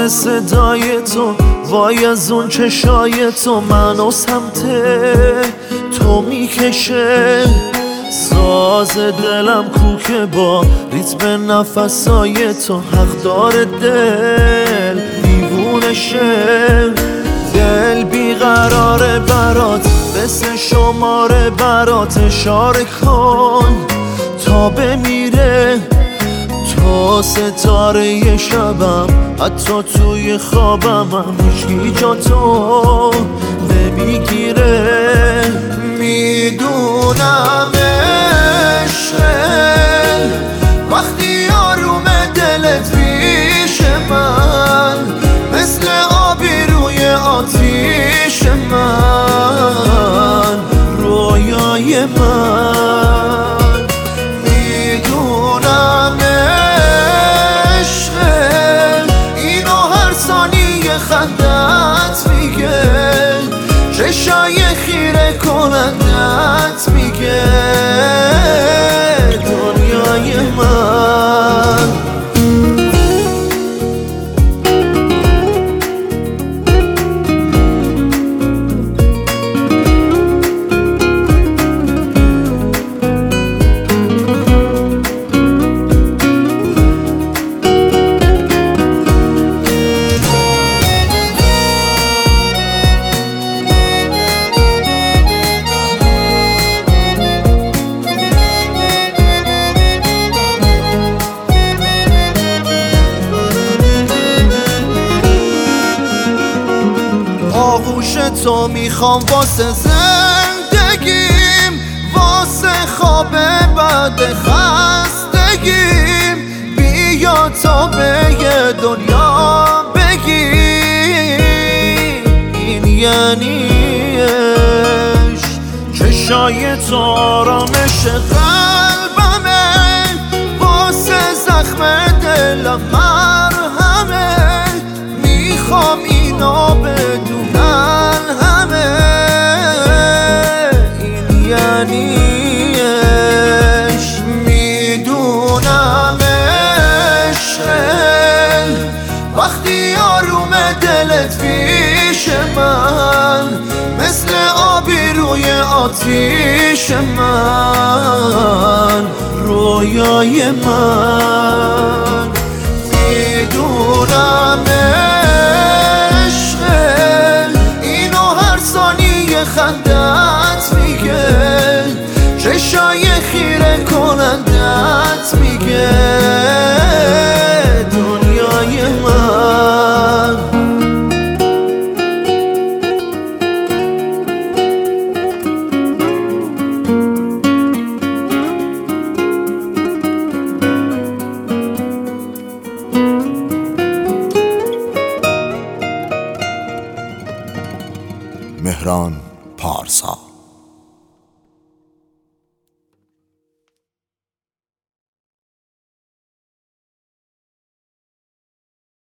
آواز صدای تو، وای از اون چشای تو منو سمت تو میکشه. ساز دلم کوکه با ریتم نفسای تو، حق داره دل دیوونه شه. دل بیقراره برات، بس شماره برات اشاره کن تا بمیره. تو ستاره شبم، حتی توی خوابم هم هیچکی جا تو نمیگیره. میدونم عشقه وقتی آروم دلت پیش من، مثل آبی روی آتیش من، رویای من. میدونم عشقه اینو هر ثانیه خندت میگه، چشای خیره کنندت میگه دنیای من. آغوش تو میخوام واسه زندگیم، واسه خواب بعد خستگیم. بیا تا به یه دنیا بگیم این یعنی عشق. چشای تو آرامش قلبمه، واسه زخم دلم مرهمه. میخوام اینو بدونن همه این یعنی عشق. میدونم عشقه وقتی آروم دلت پیش من، مثل آبی روی آتیش من، رویای من. میدونم عشقه اینو هر ثانیه خندت میگه، چشای خیره کنندت میگه دنیای من. مهران پارسا.